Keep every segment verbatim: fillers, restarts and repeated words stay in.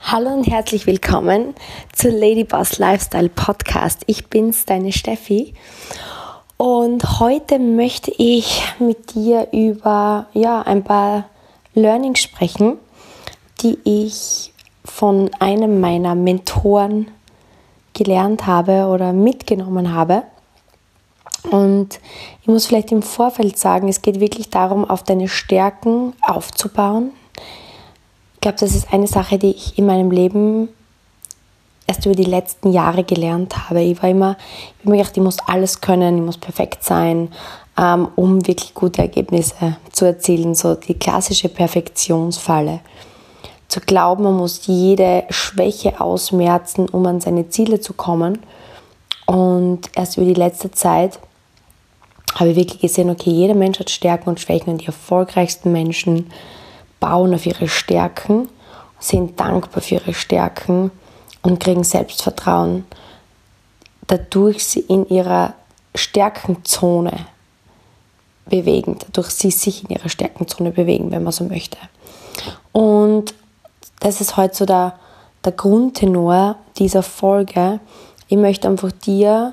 Hallo und herzlich willkommen zu Ladyboss Lifestyle Podcast. Ich bin's, deine Steffi, und heute möchte ich mit dir über ja, ein paar Learnings sprechen, die ich von einem meiner Mentoren gelernt habe oder mitgenommen habe. Und ich muss vielleicht im Vorfeld sagen, es geht wirklich darum, auf deine Stärken aufzubauen. Ich glaube, das ist eine Sache, die ich in meinem Leben erst über die letzten Jahre gelernt habe. Ich war immer, ich habe mir gedacht, ich muss alles können, ich muss perfekt sein, ähm, um wirklich gute Ergebnisse zu erzielen. So die klassische Perfektionsfalle. Zu glauben, man muss jede Schwäche ausmerzen, um an seine Ziele zu kommen. Und erst über die letzte Zeit habe ich wirklich gesehen, okay, jeder Mensch hat Stärken und Schwächen, und die erfolgreichsten Menschen bauen auf ihre Stärken, sind dankbar für ihre Stärken und kriegen Selbstvertrauen, dadurch sie in ihrer Stärkenzone bewegen, dadurch sie sich in ihrer Stärkenzone bewegen, wenn man so möchte. Und das ist heute so der, der Grundtenor dieser Folge. Ich möchte einfach dir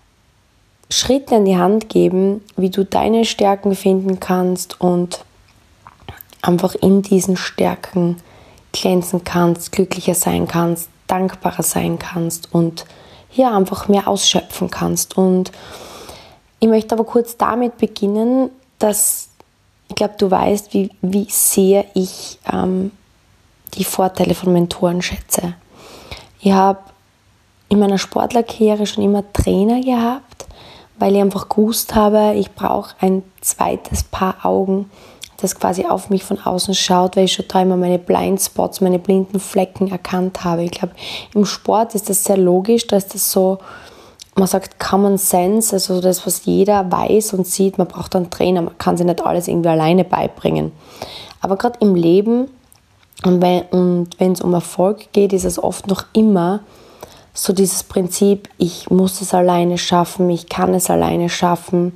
Schritte an die Hand geben, wie du deine Stärken finden kannst und einfach in diesen Stärken glänzen kannst, glücklicher sein kannst, dankbarer sein kannst und hier einfach mehr ausschöpfen kannst. Und ich möchte aber kurz damit beginnen, dass ich glaube, du weißt, wie, wie sehr ich ähm, die Vorteile von Mentoren schätze. Ich habe in meiner Sportlerkarriere schon immer Trainer gehabt, weil ich einfach gewusst habe, ich brauche ein zweites Paar Augen, das quasi auf mich von außen schaut, weil ich schon da immer meine Blindspots, meine blinden Flecken erkannt habe. Ich glaube, im Sport ist das sehr logisch, da ist das so, man sagt Common Sense, also das, was jeder weiß und sieht, man braucht einen Trainer, man kann sich nicht alles irgendwie alleine beibringen. Aber gerade im Leben und wenn, und wenn es um Erfolg geht, ist es oft noch immer so dieses Prinzip, ich muss es alleine schaffen, ich kann es alleine schaffen,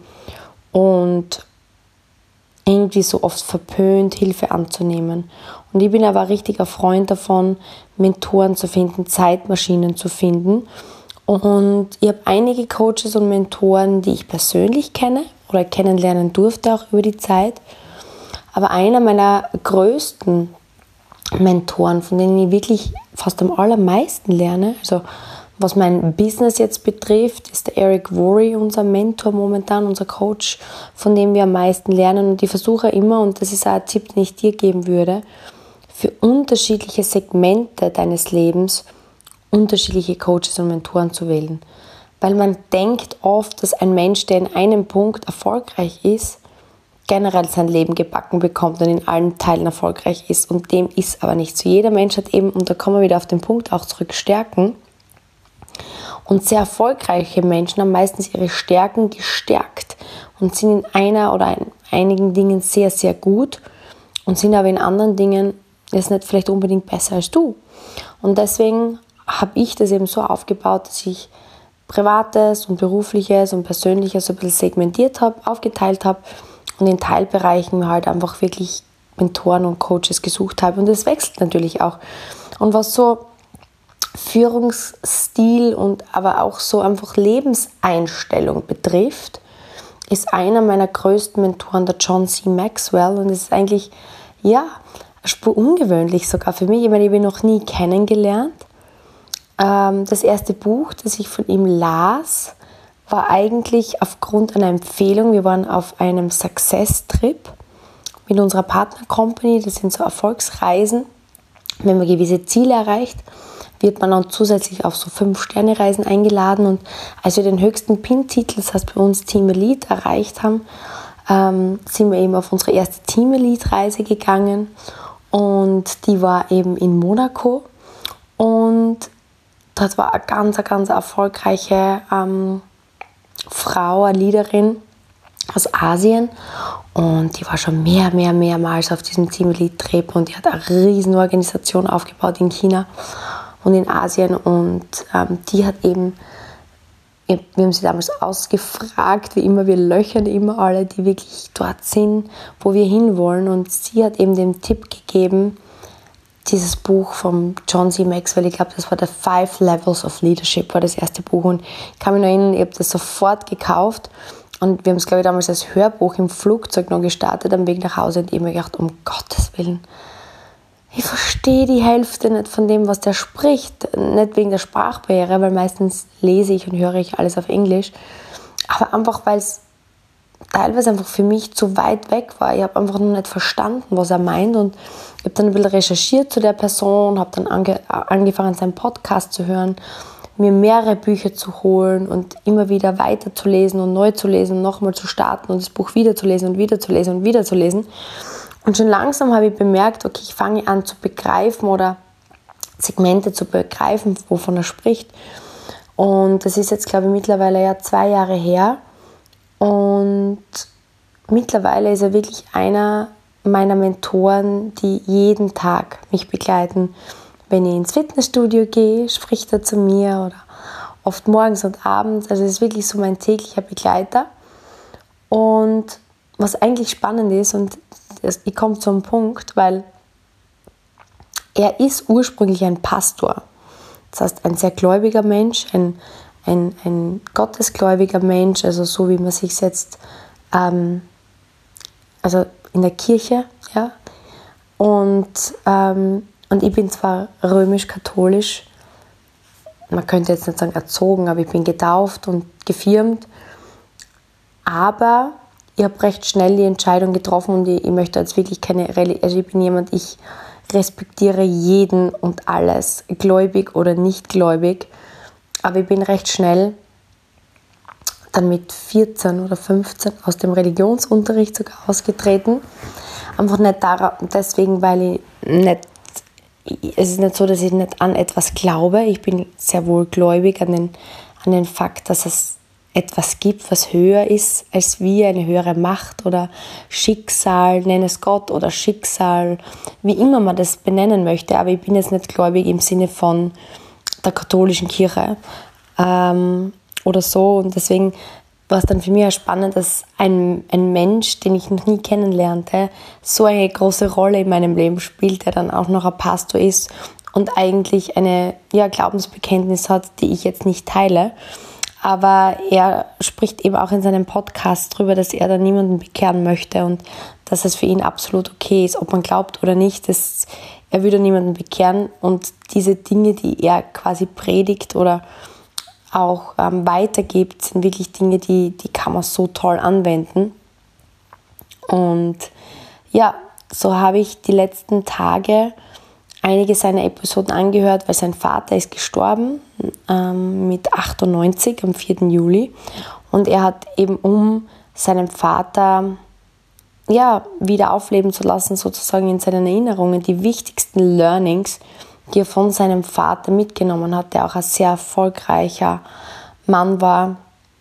und irgendwie so oft verpönt, Hilfe anzunehmen. Und ich bin aber ein richtiger Freund davon, Mentoren zu finden, Zeitmaschinen zu finden. Und ich habe einige Coaches und Mentoren, die ich persönlich kenne oder kennenlernen durfte, auch über die Zeit. Aber einer meiner größten Mentoren, von denen ich wirklich fast am allermeisten lerne, also was mein Business jetzt betrifft, ist der Eric Worre, unser Mentor momentan, unser Coach, von dem wir am meisten lernen. Und ich versuche immer, und das ist auch ein Tipp, den ich dir geben würde, für unterschiedliche Segmente deines Lebens unterschiedliche Coaches und Mentoren zu wählen. Weil man denkt oft, dass ein Mensch, der in einem Punkt erfolgreich ist, generell sein Leben gebacken bekommt und in allen Teilen erfolgreich ist. Und dem ist aber nicht so. Jeder Mensch hat eben, und da kommen wir wieder auf den Punkt auch zurück, Stärken. Und sehr erfolgreiche Menschen haben meistens ihre Stärken gestärkt und sind in einer oder in einigen Dingen sehr, sehr gut und sind aber in anderen Dingen jetzt nicht vielleicht unbedingt besser als du. Und deswegen habe ich das eben so aufgebaut, dass ich Privates und Berufliches und Persönliches so ein bisschen segmentiert habe, aufgeteilt habe und in Teilbereichen halt einfach wirklich Mentoren und Coaches gesucht habe. Und das wechselt natürlich auch. Und was so Führungsstil und aber auch so einfach Lebenseinstellung betrifft, ist einer meiner größten Mentoren der John C. Maxwell, und es ist eigentlich, ja, eine Spur ungewöhnlich sogar für mich. Ich meine, ich habe ihn noch nie kennengelernt. Ähm, das erste Buch, das ich von ihm las, war eigentlich aufgrund einer Empfehlung. Wir waren auf einem Success-Trip mit unserer Partner-Company, das sind so Erfolgsreisen. Wenn man gewisse Ziele erreicht, wird man dann zusätzlich auf so fünf-Sterne-Reisen eingeladen. Und als wir den höchsten P I N-Titel, das heißt bei uns Team Elite, erreicht haben, ähm, sind wir eben auf unsere erste Team Elite-Reise gegangen. Und die war eben in Monaco. Und das war eine ganz, ganz erfolgreiche ähm, Frau, eine Leaderin aus Asien. Und die war schon mehr, mehr, mehrmals auf diesem Team Elite-Trip. Und die hat eine riesen Organisation aufgebaut in China und in Asien, und ähm, die hat eben, wir haben sie damals ausgefragt, wie immer, wir löchern immer alle, die wirklich dort sind, wo wir hinwollen, und sie hat eben den Tipp gegeben, dieses Buch von John C. Maxwell, ich glaube, das war der Five Levels of Leadership, war das erste Buch. Und ich kann mich noch erinnern, ich habe das sofort gekauft. Und wir haben es, glaube ich, damals als Hörbuch im Flugzeug noch gestartet, am Weg nach Hause. Und ich habe mir gedacht, um Gottes Willen, ich verstehe die Hälfte nicht von dem, was der spricht. Nicht wegen der Sprachbarriere, weil meistens lese ich und höre ich alles auf Englisch. Aber einfach, weil es teilweise einfach für mich zu weit weg war. Ich habe einfach noch nicht verstanden, was er meint. Und ich habe dann ein bisschen recherchiert zu der Person, habe dann ange- angefangen, seinen Podcast zu hören, mir mehrere Bücher zu holen und immer wieder weiterzulesen und neu zu lesen und nochmal zu starten und das Buch wieder zu lesen und wieder zu lesen und wieder zu lesen. Und schon langsam habe ich bemerkt, okay, ich fange an zu begreifen oder Segmente zu begreifen, wovon er spricht. Und das ist jetzt, glaube ich, mittlerweile ja zwei Jahre her. Und mittlerweile ist er wirklich einer meiner Mentoren, die jeden Tag mich begleiten. Wenn ich ins Fitnessstudio gehe, spricht er zu mir oder oft morgens und abends. Also es ist wirklich so mein täglicher Begleiter. Und was eigentlich spannend ist, und ich komme zu einem Punkt, weil er ist ursprünglich ein Pastor. Das heißt, ein sehr gläubiger Mensch, ein, ein, ein gottesgläubiger Mensch, also so wie man sich jetzt ähm, also in der Kirche, ja. Und, ähm, und ich bin zwar römisch-katholisch, man könnte jetzt nicht sagen erzogen, aber ich bin getauft und gefirmt, aber ich habe recht schnell die Entscheidung getroffen und ich, ich möchte jetzt wirklich keine Religion, also ich bin jemand, ich respektiere jeden und alles, gläubig oder nicht gläubig, aber ich bin recht schnell dann mit vierzehn oder fünfzehn aus dem Religionsunterricht sogar ausgetreten. Einfach nicht deswegen, weil ich nicht, es ist nicht so, dass ich nicht an etwas glaube, ich bin sehr wohl gläubig an den, an den Fakt, dass es etwas gibt, was höher ist als wir, eine höhere Macht oder Schicksal, nenn es Gott oder Schicksal, wie immer man das benennen möchte, aber ich bin jetzt nicht gläubig im Sinne von der katholischen Kirche ähm, oder so, und deswegen war es dann für mich auch spannend, dass ein, ein Mensch, den ich noch nie kennenlernte, so eine große Rolle in meinem Leben spielt, der dann auch noch ein Pastor ist und eigentlich eine ja, Glaubensbekenntnis hat, die ich jetzt nicht teile. Aber er spricht eben auch in seinem Podcast darüber, dass er da niemanden bekehren möchte und dass es für ihn absolut okay ist, ob man glaubt oder nicht. Das, er würde niemanden bekehren, und diese Dinge, die er quasi predigt oder auch ähm, weitergibt, sind wirklich Dinge, die, die kann man so toll anwenden. Und ja, so habe ich die letzten Tage einige seiner Episoden angehört, weil sein Vater ist gestorben ähm, mit achtundneunzig am vierten Juli, und er hat eben, um seinen Vater ja, wieder aufleben zu lassen, sozusagen in seinen Erinnerungen, die wichtigsten Learnings, die er von seinem Vater mitgenommen hat, der auch ein sehr erfolgreicher Mann war,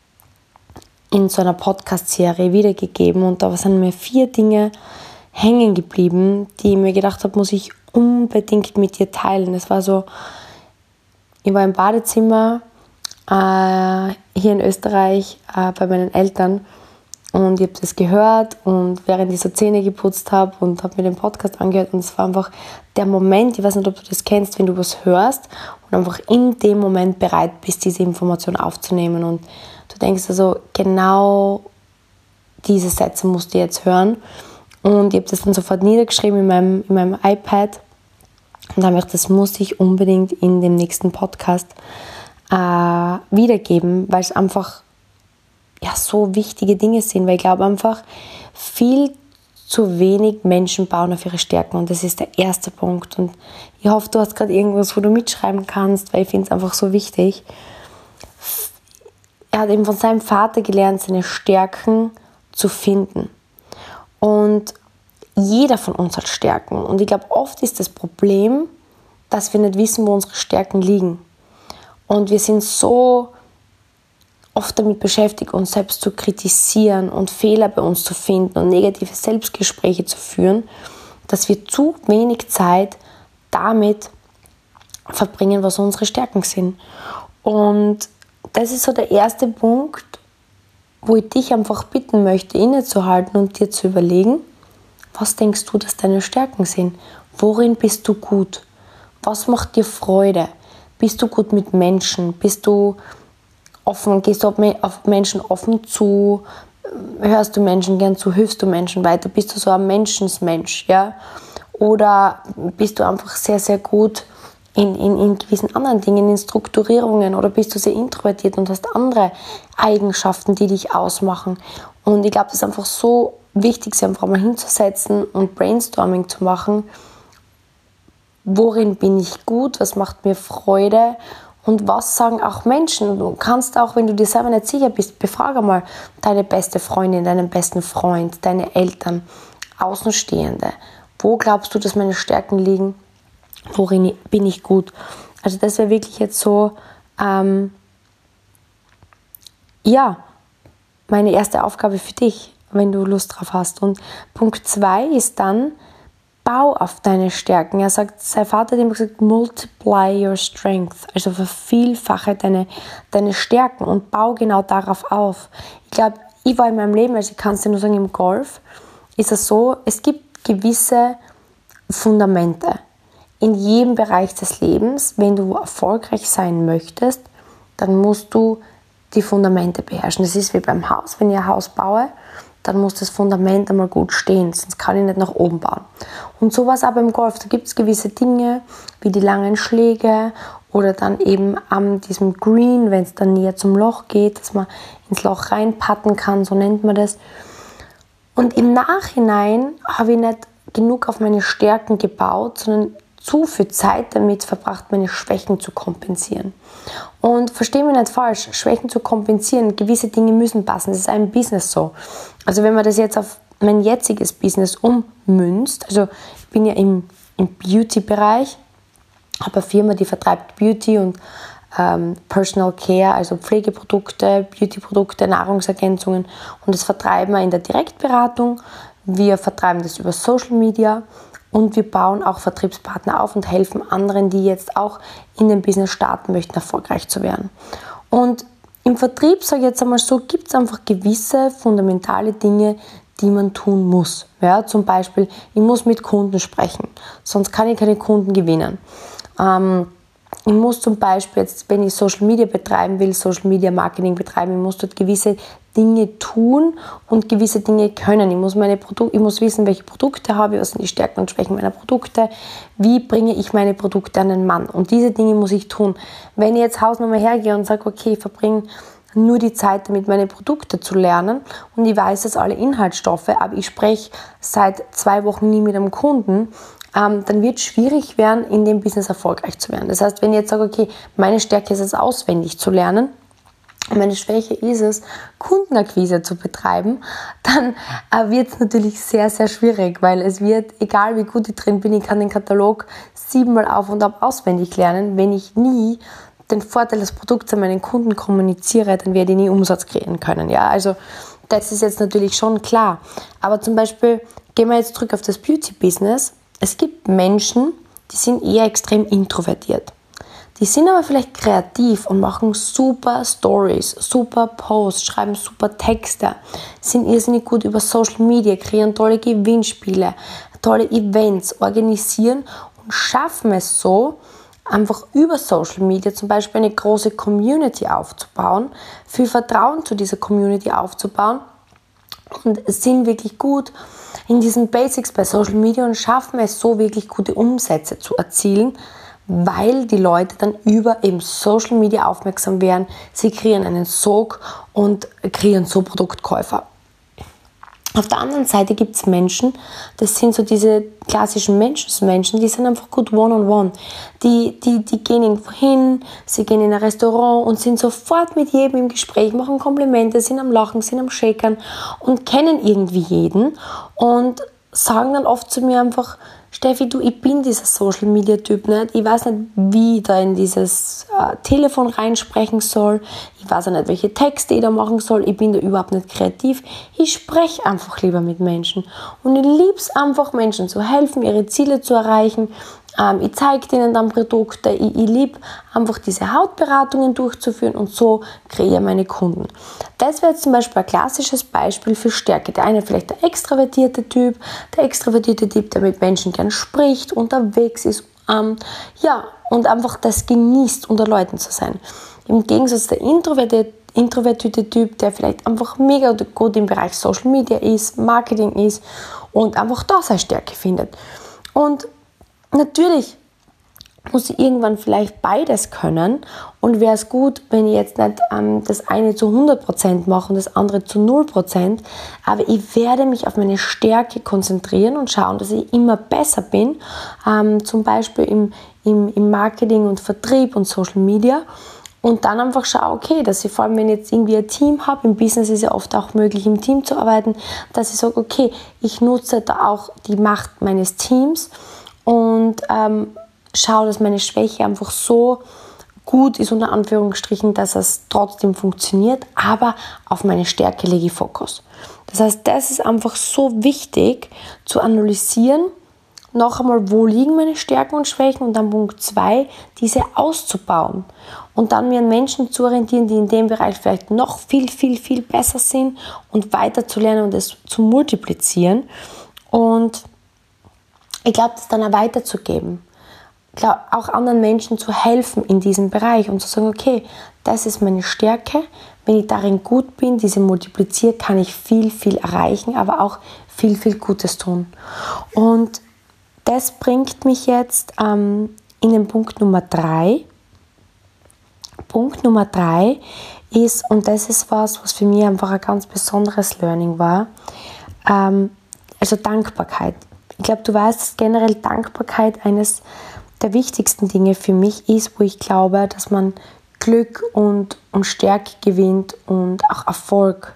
in so einer Podcast-Serie wiedergegeben. Und da sind mir vier Dinge hängen geblieben, die ich mir gedacht habe, muss ich unbedingt mit dir teilen. Es war so, ich war im Badezimmer äh, hier in Österreich äh, bei meinen Eltern, und ich habe das gehört, und während ich so Zähne geputzt habe und habe mir den Podcast angehört, und es war einfach der Moment, ich weiß nicht, ob du das kennst, wenn du was hörst und einfach in dem Moment bereit bist, diese Information aufzunehmen, und du denkst also, genau diese Sätze musst du jetzt hören. Und ich habe das dann sofort niedergeschrieben in meinem, in meinem iPad und habe gedacht, das muss ich unbedingt in dem nächsten Podcast äh, wiedergeben, weil es einfach ja, so wichtige Dinge sind, weil ich glaube einfach, viel zu wenig Menschen bauen auf ihre Stärken, und das ist der erste Punkt. Und ich hoffe, du hast gerade irgendwas, wo du mitschreiben kannst, weil ich finde es einfach so wichtig. Er hat eben von seinem Vater gelernt, seine Stärken zu finden. Und jeder von uns hat Stärken. Und ich glaube, oft ist das Problem, dass wir nicht wissen, wo unsere Stärken liegen. Und wir sind so oft damit beschäftigt, uns selbst zu kritisieren und Fehler bei uns zu finden und negative Selbstgespräche zu führen, dass wir zu wenig Zeit damit verbringen, was unsere Stärken sind. Und das ist so der erste Punkt, wo ich dich einfach bitten möchte, innezuhalten und dir zu überlegen, was denkst du, dass deine Stärken sind? worin bist du gut? Was macht dir Freude? Bist du gut mit Menschen? Bist du offen? Gehst du auf Menschen offen zu? Hörst du Menschen gern zu? Hilfst du Menschen weiter? Bist du so ein Menschensmensch? Ja? Oder bist du einfach sehr, sehr gut in, in, in gewissen anderen Dingen, in Strukturierungen? Oder bist du sehr introvertiert und hast andere Eigenschaften, die dich ausmachen? Und ich glaube, das ist einfach so wichtig, sich einfach mal hinzusetzen und Brainstorming zu machen. Worin bin ich gut? Was macht mir Freude? Und was sagen auch Menschen? Du kannst auch, wenn du dir selber nicht sicher bist, befrage mal deine beste Freundin, deinen besten Freund, deine Eltern, Außenstehende. Wo glaubst du, dass meine Stärken liegen? Worin bin ich gut? Also das wäre wirklich jetzt so, ähm, ja, meine erste Aufgabe für dich, wenn du Lust drauf hast. Und Punkt zwei ist dann, bau auf deine Stärken. Er sagt, sein Vater hat immer gesagt, multiply your strength. Also vervielfache deine, deine Stärken und bau genau darauf auf. Ich glaube, ich war in meinem Leben, also ich kann es dir nur sagen, im Golf, ist es so, es gibt gewisse Fundamente. In jedem Bereich des Lebens, wenn du erfolgreich sein möchtest, dann musst du die Fundamente beherrschen. Das ist wie beim Haus. Wenn ich ein Haus baue, dann muss das Fundament einmal gut stehen, sonst kann ich nicht nach oben bauen. Und so war es auch beim Golf. Da gibt es gewisse Dinge, wie die langen Schläge oder dann eben an diesem Green, wenn es dann näher zum Loch geht, dass man ins Loch reinpatten kann, so nennt man das. Und im Nachhinein habe ich nicht genug auf meine Stärken gebaut, sondern zu viel Zeit damit verbracht, meine Schwächen zu kompensieren. Und versteh mich nicht falsch, Schwächen zu kompensieren, gewisse Dinge müssen passen, das ist ein Business so. Also wenn man das jetzt auf mein jetziges Business ummünzt, also ich bin ja im, im Beauty-Bereich, habe eine Firma, die vertreibt Beauty und ähm, Personal Care, also Pflegeprodukte, Beauty-Produkte, Nahrungsergänzungen, und das vertreiben wir in der Direktberatung, wir vertreiben das über Social Media. Und wir bauen auch Vertriebspartner auf und helfen anderen, die jetzt auch in dem Business starten möchten, erfolgreich zu werden. Und im Vertrieb, sage ich jetzt einmal so, gibt es einfach gewisse fundamentale Dinge, die man tun muss. Ja, zum Beispiel, ich muss mit Kunden sprechen, sonst kann ich keine Kunden gewinnen. Ähm, ich muss zum Beispiel, jetzt, wenn ich Social Media betreiben will, Social Media Marketing betreiben, ich muss dort gewisse Dinge tun und gewisse Dinge können. Ich muss, meine Produ- ich muss wissen, welche Produkte habe ich, was sind die Stärken und Schwächen meiner Produkte, wie bringe ich meine Produkte an den Mann. Und diese Dinge muss ich tun. Wenn ich jetzt Hausnummer hergehe und sage, okay, ich verbringe nur die Zeit damit, meine Produkte zu lernen und ich weiß jetzt alle Inhaltsstoffe, aber ich spreche seit zwei Wochen nie mit einem Kunden, ähm, dann wird es schwierig werden, in dem Business erfolgreich zu werden. Das heißt, wenn ich jetzt sage, okay, meine Stärke ist es, auswendig zu lernen, meine Schwäche ist es, Kundenakquise zu betreiben, dann äh, wird es natürlich sehr, sehr schwierig, weil es wird, egal wie gut ich drin bin, ich kann den Katalog siebenmal auf und ab auswendig lernen. Wenn ich nie den Vorteil des Produkts an meinen Kunden kommuniziere, dann werde ich nie Umsatz kreieren können. Ja, also das ist jetzt natürlich schon klar. Aber zum Beispiel, gehen wir jetzt zurück auf das Beauty-Business. Es gibt Menschen, die sind eher extrem introvertiert. Die sind aber vielleicht kreativ und machen super Stories, super Posts, schreiben super Texte, sind irrsinnig gut über Social Media, kreieren tolle Gewinnspiele, tolle Events, organisieren und schaffen es so, einfach über Social Media zum Beispiel eine große Community aufzubauen, viel Vertrauen zu dieser Community aufzubauen und sind wirklich gut in diesen Basics bei Social Media und schaffen es so, wirklich gute Umsätze zu erzielen, weil die Leute dann über eben Social Media aufmerksam werden. Sie kreieren einen Sog und kreieren so Produktkäufer. Auf der anderen Seite gibt es Menschen, das sind so diese klassischen Menschen, die sind einfach gut one-on-one. Die, die, die gehen irgendwo hin, sie gehen in ein Restaurant und sind sofort mit jedem im Gespräch, machen Komplimente, sind am Lachen, sind am Shakern und kennen irgendwie jeden und sagen dann oft zu mir einfach, Steffi, du, ich bin dieser Social-Media-Typ nicht. Ich weiß nicht, wie ich da in dieses äh, Telefon reinsprechen soll. Ich weiß auch nicht, welche Texte ich da machen soll. Ich bin da überhaupt nicht kreativ. Ich spreche einfach lieber mit Menschen. Und ich liebe es einfach, Menschen zu helfen, ihre Ziele zu erreichen. Ähm, ich zeige denen dann Produkte. Ich, ich liebe einfach diese Hautberatungen durchzuführen und so kreiere ich meine Kunden. Das wäre jetzt zum Beispiel ein klassisches Beispiel für Stärke. Der eine vielleicht der extravertierte Typ, der extravertierte Typ, der mit Menschen gern spricht, unterwegs ist, ähm, ja, und einfach das genießt, unter Leuten zu sein. Im Gegensatz der introvertierte, introvertierte Typ, der vielleicht einfach mega gut im Bereich Social Media ist, Marketing ist und einfach da seine Stärke findet. Und natürlich muss ich irgendwann vielleicht beides können und wäre es gut, wenn ich jetzt nicht ähm, das eine zu hundert Prozent mache und das andere zu null Prozent, aber ich werde mich auf meine Stärke konzentrieren und schauen, dass ich immer besser bin, ähm, zum Beispiel im, im, im Marketing und Vertrieb und Social Media. Und dann einfach schaue, okay, dass ich vor allem, wenn ich jetzt irgendwie ein Team habe, im Business ist ja oft auch möglich, im Team zu arbeiten, dass ich sage, okay, ich nutze da auch die Macht meines Teams und ähm, schaue, dass meine Schwäche einfach so gut ist, unter Anführungsstrichen, dass es trotzdem funktioniert, aber auf meine Stärke lege ich Fokus. Das heißt, das ist einfach so wichtig zu analysieren, noch einmal, wo liegen meine Stärken und Schwächen und dann Punkt zwei, diese auszubauen und dann mir an Menschen zu orientieren, die in dem Bereich vielleicht noch viel, viel, viel besser sind und weiter zu lernen und es zu multiplizieren und ich glaube, das dann auch weiterzugeben. Ich glaube, auch anderen Menschen zu helfen in diesem Bereich und zu sagen, okay, das ist meine Stärke, wenn ich darin gut bin, diese multipliziere, kann ich viel, viel erreichen, aber auch viel, viel Gutes tun. Und das bringt mich jetzt ähm, in den Punkt Nummer drei. Punkt Nummer drei ist, und das ist was, was für mich einfach ein ganz besonderes Learning war, ähm, also Dankbarkeit. Ich glaube, du weißt, dass generell Dankbarkeit eines der wichtigsten Dinge für mich ist, wo ich glaube, dass man Glück und, und Stärke gewinnt und auch Erfolg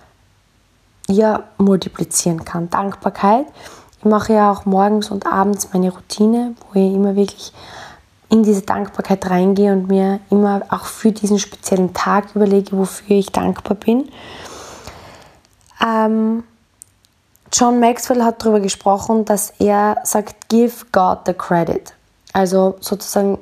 ja, multiplizieren kann. Dankbarkeit. Ich mache ja auch morgens und abends meine Routine, wo ich immer wirklich in diese Dankbarkeit reingehe und mir immer auch für diesen speziellen Tag überlege, wofür ich dankbar bin. Ähm, John Maxwell hat darüber gesprochen, dass er sagt, give God the credit. Also sozusagen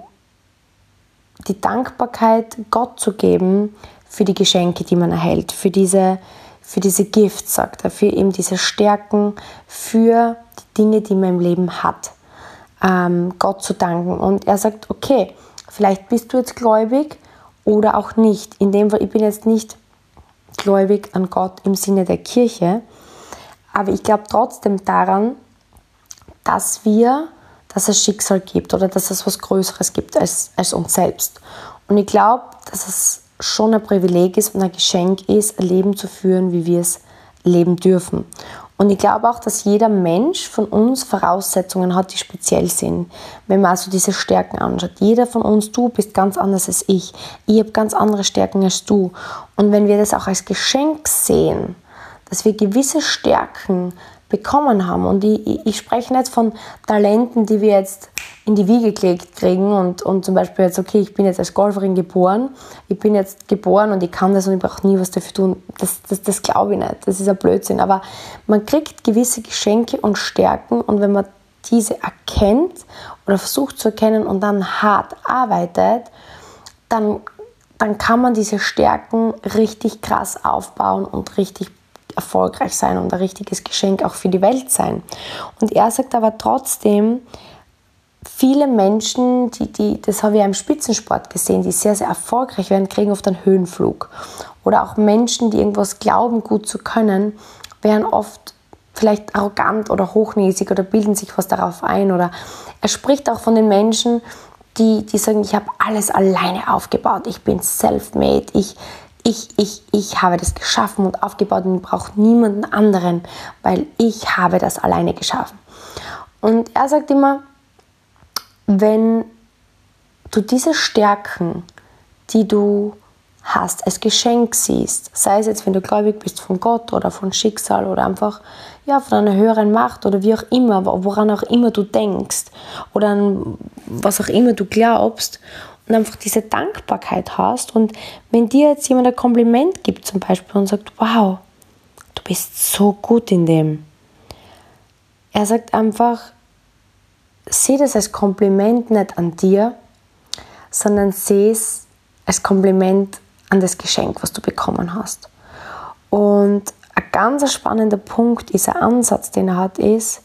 die Dankbarkeit Gott zu geben für die Geschenke, die man erhält, für diese, für diese Gifts, sagt er, für eben diese Stärken, für die Dinge, die man im Leben hat, ähm, Gott zu danken. Und er sagt, okay, vielleicht bist du jetzt gläubig oder auch nicht. In dem Fall, ich bin jetzt nicht gläubig an Gott im Sinne der Kirche, aber ich glaube trotzdem daran, dass wir, dass es Schicksal gibt oder dass es was Größeres gibt als, als uns selbst. Und ich glaube, dass es schon ein Privileg ist und ein Geschenk ist, ein Leben zu führen, wie wir es leben dürfen. Und ich glaube auch, dass jeder Mensch von uns Voraussetzungen hat, die speziell sind. Wenn man also diese Stärken anschaut. Jeder von uns, du bist ganz anders als ich. Ich habe ganz andere Stärken als du. Und wenn wir das auch als Geschenk sehen, dass wir gewisse Stärken bekommen haben. Und ich, ich, ich spreche nicht von Talenten, die wir jetzt in die Wiege gelegt kriegen und, und zum Beispiel jetzt, okay, ich bin jetzt als Golferin geboren, ich bin jetzt geboren und ich kann das und ich brauche nie was dafür tun. Das, das, das glaube ich nicht, das ist ein Blödsinn. Aber man kriegt gewisse Geschenke und Stärken und wenn man diese erkennt oder versucht zu erkennen und dann hart arbeitet, dann, dann kann man diese Stärken richtig krass aufbauen und richtig erfolgreich sein und ein richtiges Geschenk auch für die Welt sein. Und er sagt aber trotzdem, viele Menschen, die, die, das habe ich ja im Spitzensport gesehen, die sehr, sehr erfolgreich werden, kriegen oft einen Höhenflug. Oder auch Menschen, die irgendwas glauben, gut zu können, werden oft vielleicht arrogant oder hochnäsig oder bilden sich was darauf ein. Oder er spricht auch von den Menschen, die, die sagen, ich habe alles alleine aufgebaut, ich bin self-made, ich Ich, ich, ich habe das geschaffen und aufgebaut und brauche niemanden anderen, weil ich habe das alleine geschaffen. Und er sagt immer, wenn du diese Stärken, die du hast, als Geschenk siehst, sei es jetzt, wenn du gläubig bist von Gott oder von Schicksal oder einfach ja, von einer höheren Macht oder wie auch immer, woran auch immer du denkst oder an was auch immer du glaubst, und einfach diese Dankbarkeit hast und wenn dir jetzt jemand ein Kompliment gibt zum Beispiel und sagt, wow, du bist so gut in dem. Er sagt einfach, sieh das als Kompliment nicht an dir, sondern sieh es als Kompliment an das Geschenk, was du bekommen hast. Und ein ganz spannender Punkt, dieser Ansatz, den er hat, ist,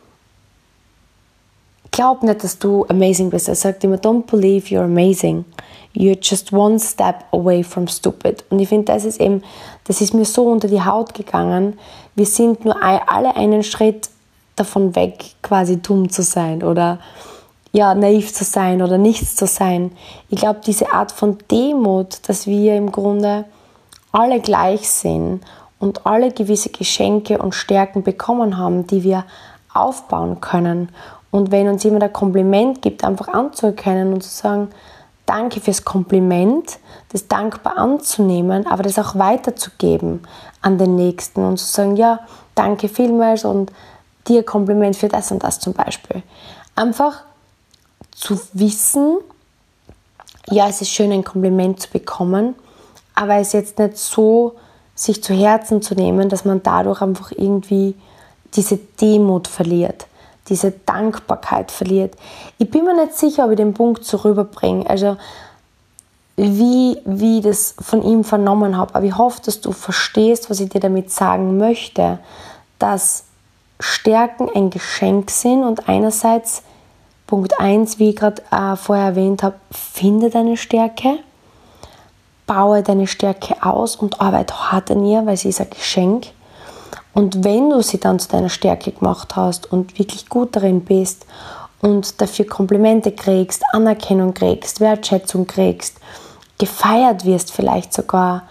glaub nicht, dass du amazing bist. Er sagt immer, don't believe you're amazing. You're just one step away from stupid. Und ich finde, das ist eben, das ist mir so unter die Haut gegangen. Wir sind nur alle einen Schritt davon weg, quasi dumm zu sein oder ja, naiv zu sein oder nichts zu sein. Ich glaube, diese Art von Demut, dass wir im Grunde alle gleich sind und alle gewisse Geschenke und Stärken bekommen haben, die wir aufbauen können. Und wenn uns jemand ein Kompliment gibt, einfach anzuerkennen und zu sagen, danke fürs Kompliment, das dankbar anzunehmen, aber das auch weiterzugeben an den Nächsten und zu sagen, ja, danke vielmals und dir Kompliment für das und das zum Beispiel. Einfach zu wissen, ja, es ist schön, ein Kompliment zu bekommen, aber es jetzt nicht so sich zu Herzen zu nehmen, dass man dadurch einfach irgendwie diese Demut verliert, diese Dankbarkeit verliert. Ich bin mir nicht sicher, ob ich den Punkt so rüberbringe, also wie, wie ich das von ihm vernommen habe, aber ich hoffe, dass du verstehst, was ich dir damit sagen möchte, dass Stärken ein Geschenk sind und einerseits Punkt eins, wie ich gerade äh, vorher erwähnt habe, finde deine Stärke, baue deine Stärke aus und arbeite hart an ihr, weil sie ist ein Geschenk. Und wenn du sie dann zu deiner Stärke gemacht hast und wirklich gut darin bist und dafür Komplimente kriegst, Anerkennung kriegst, Wertschätzung kriegst, gefeiert wirst vielleicht sogar,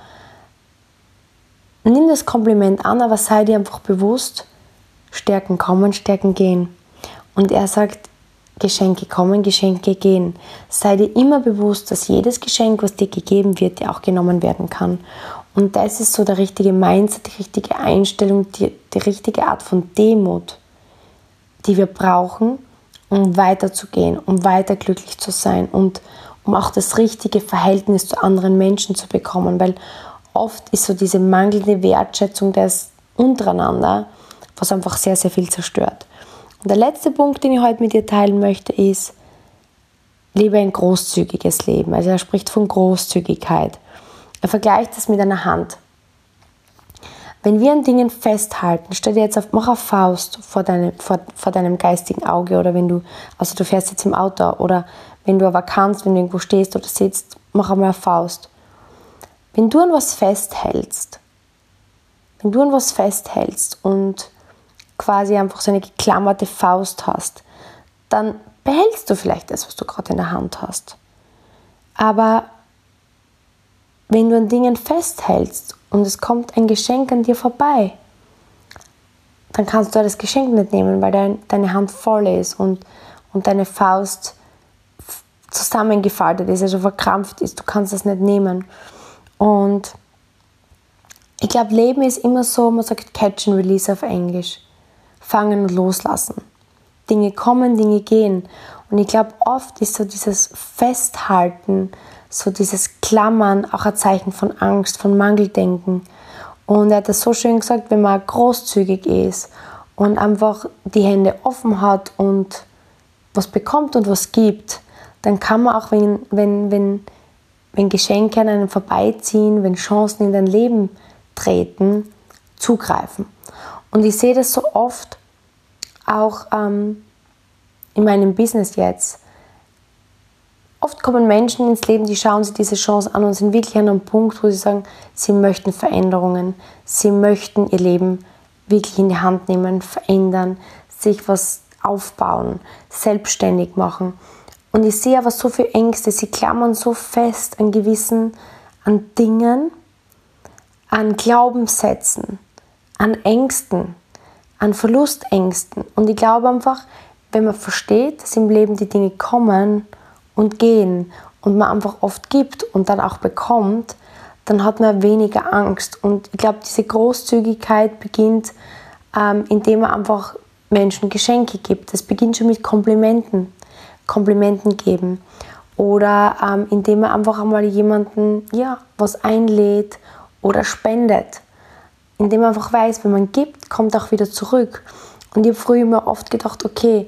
nimm das Kompliment an, aber sei dir einfach bewusst, Stärken kommen, Stärken gehen. Und er sagt, Geschenke kommen, Geschenke gehen. Sei dir immer bewusst, dass jedes Geschenk, was dir gegeben wird, dir auch genommen werden kann. Und das ist so der richtige Mindset, die richtige Einstellung, die, die richtige Art von Demut, die wir brauchen, um weiterzugehen, um weiter glücklich zu sein und um auch das richtige Verhältnis zu anderen Menschen zu bekommen. Weil oft ist so diese mangelnde Wertschätzung des untereinander, was einfach sehr, sehr viel zerstört. Und der letzte Punkt, den ich heute mit dir teilen möchte, ist, lebe ein großzügiges Leben. Also er spricht von Großzügigkeit. Er vergleicht das mit einer Hand. Wenn wir an Dingen festhalten, stell dir jetzt auf, mach auf Faust vor, deine, vor, vor deinem geistigen Auge oder wenn du, also du fährst jetzt im Auto oder wenn du aber kannst, wenn du irgendwo stehst oder sitzt, mach einmal auf Faust. Wenn du an was festhältst, wenn du an was festhältst und quasi einfach so eine geklammerte Faust hast, dann behältst du vielleicht das, was du gerade in der Hand hast. Aber wenn du an Dingen festhältst und es kommt ein Geschenk an dir vorbei, dann kannst du das Geschenk nicht nehmen, weil dein, deine Hand voll ist und, und deine Faust zusammengefaltet ist, also verkrampft ist. Du kannst das nicht nehmen. Und ich glaube, Leben ist immer so, man sagt Catch and Release auf Englisch. Fangen und loslassen. Dinge kommen, Dinge gehen. Und ich glaube, oft ist so dieses Festhalten, so dieses Klammern auch ein Zeichen von Angst, von Mangeldenken. Und er hat das so schön gesagt, wenn man großzügig ist und einfach die Hände offen hat und was bekommt und was gibt, dann kann man auch, wenn, wenn, wenn, wenn Geschenke an einem vorbeiziehen, wenn Chancen in dein Leben treten, zugreifen. Und ich sehe das so oft auch ähm, in meinem Business jetzt. Oft kommen Menschen ins Leben, die schauen sich diese Chance an und sind wirklich an einem Punkt, wo sie sagen, sie möchten Veränderungen, sie möchten ihr Leben wirklich in die Hand nehmen, verändern, sich was aufbauen, selbstständig machen. Und ich sehe aber so viele Ängste, sie klammern so fest an gewissen, an Dingen, an Glaubenssätzen, an Ängsten, an Verlustängsten. Und ich glaube einfach, wenn man versteht, dass im Leben die Dinge kommen und gehen und man einfach oft gibt und dann auch bekommt, dann hat man weniger Angst. Und ich glaube, diese Großzügigkeit beginnt, ähm, indem man einfach Menschen Geschenke gibt. Das beginnt schon mit Komplimenten, Komplimenten geben. Oder ähm, indem man einfach einmal jemanden ja, was einlädt oder spendet. Indem man einfach weiß, wenn man gibt, kommt auch wieder zurück. Und ich habe früher immer oft gedacht, okay,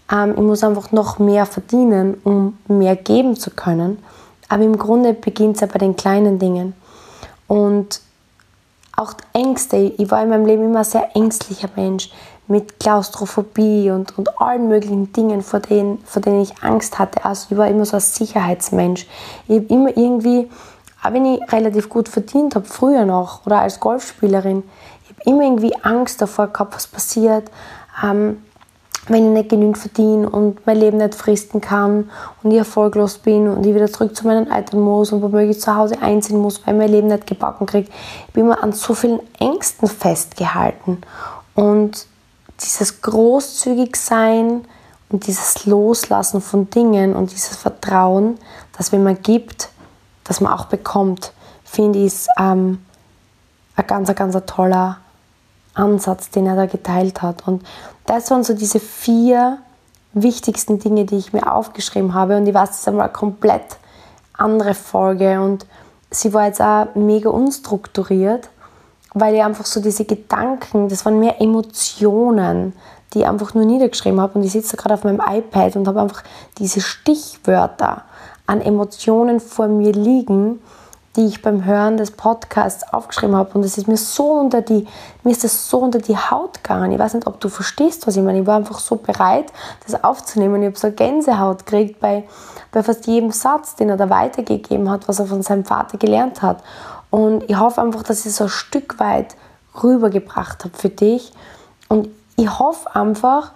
ähm, ich muss einfach noch mehr verdienen, um mehr geben zu können. Aber im Grunde beginnt es ja bei den kleinen Dingen. Und auch Ängste, ich war in meinem Leben immer ein sehr ängstlicher Mensch mit Klaustrophobie und, und allen möglichen Dingen, vor denen, vor denen ich Angst hatte. Also ich war immer so ein Sicherheitsmensch. Ich habe immer irgendwie, auch wenn ich relativ gut verdient habe, früher noch, oder als Golfspielerin, ich habe immer irgendwie Angst davor gehabt, was passiert, ähm, wenn ich nicht genügend verdiene und mein Leben nicht fristen kann und ich erfolglos bin und ich wieder zurück zu meinen Eltern muss und womöglich zu Hause einziehen muss, weil ich mein Leben nicht gebacken kriege. Ich bin immer an so vielen Ängsten festgehalten. Und dieses Großzügigsein und dieses Loslassen von Dingen und dieses Vertrauen, dass wenn man gibt, dass man auch bekommt, finde ich, ist ähm, ein ganz, ganz ein toller Ansatz, den er da geteilt hat. Und das waren so diese vier wichtigsten Dinge, die ich mir aufgeschrieben habe. Und ich weiß, das ist einmal eine komplett andere Folge und sie war jetzt auch mega unstrukturiert, weil ich einfach so diese Gedanken, das waren mehr Emotionen, die ich einfach nur niedergeschrieben habe. Und ich sitze gerade auf meinem iPad und habe einfach diese Stichwörter an Emotionen vor mir liegen, die ich beim Hören des Podcasts aufgeschrieben habe. Und es ist mir so unter die, mir ist das so unter die Haut gegangen. Ich weiß nicht, ob du verstehst, was ich meine. Ich war einfach so bereit, das aufzunehmen. Ich habe so eine Gänsehaut gekriegt bei, bei fast jedem Satz, den er da weitergegeben hat, was er von seinem Vater gelernt hat. Und ich hoffe einfach, dass ich es so ein Stück weit rübergebracht habe für dich. Und ich hoffe einfach,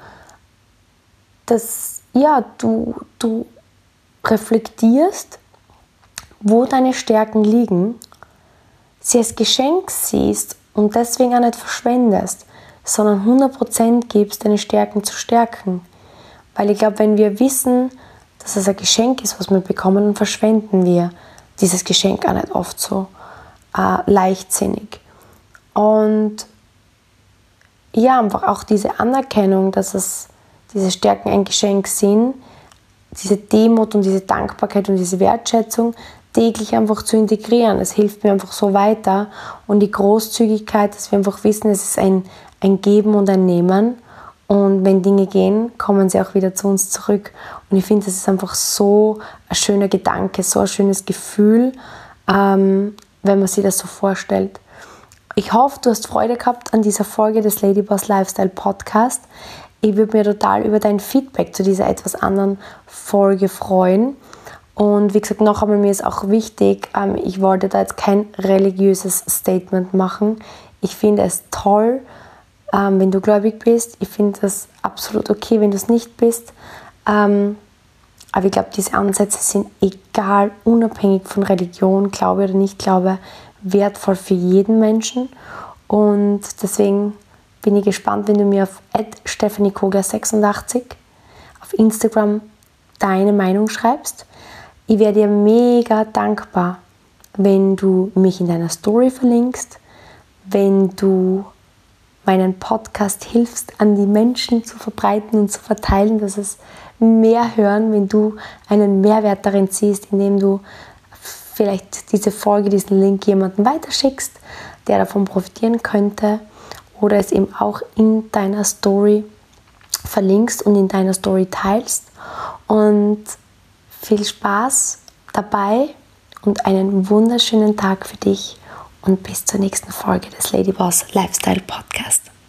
dass ja, du, du reflektierst, wo deine Stärken liegen, sie als Geschenk siehst und deswegen auch nicht verschwendest, sondern hundert Prozent gibst, deine Stärken zu stärken. Weil ich glaube, wenn wir wissen, dass es ein Geschenk ist, was wir bekommen, dann verschwenden wir dieses Geschenk auch nicht oft so äh, leichtsinnig. Und ja, einfach auch diese Anerkennung, dass es diese Stärken ein Geschenk sind, diese Demut und diese Dankbarkeit und diese Wertschätzung täglich einfach zu integrieren. Es hilft mir einfach so weiter. Und die Großzügigkeit, dass wir einfach wissen, es ist ein, ein Geben und ein Nehmen. Und wenn Dinge gehen, kommen sie auch wieder zu uns zurück. Und ich finde, das ist einfach so ein schöner Gedanke, so ein schönes Gefühl, ähm, wenn man sich das so vorstellt. Ich hoffe, du hast Freude gehabt an dieser Folge des Ladyboss Lifestyle Podcast. Ich würde mir total über dein Feedback zu dieser etwas anderen Folge freuen. Und wie gesagt, noch einmal, mir ist auch wichtig, ähm, ich wollte da jetzt kein religiöses Statement machen. Ich finde es toll, ähm, wenn du gläubig bist. Ich finde es absolut okay, wenn du es nicht bist. Ähm, aber ich glaube, diese Ansätze sind egal, unabhängig von Religion, Glaube oder Nicht-Glaube, wertvoll für jeden Menschen. Und deswegen bin ich gespannt, wenn du mir auf at stephanie kogler sechsundachtzig auf Instagram deine Meinung schreibst. Ich wäre dir mega dankbar, wenn du mich in deiner Story verlinkst, wenn du meinen Podcast hilfst, an die Menschen zu verbreiten und zu verteilen, dass es mehr hören, wenn du einen Mehrwert darin siehst, indem du vielleicht diese Folge, diesen Link jemandem weiterschickst, der davon profitieren könnte, oder es eben auch in deiner Story verlinkst und in deiner Story teilst. Und viel Spaß dabei und einen wunderschönen Tag für dich und bis zur nächsten Folge des Ladyboss Lifestyle Podcast.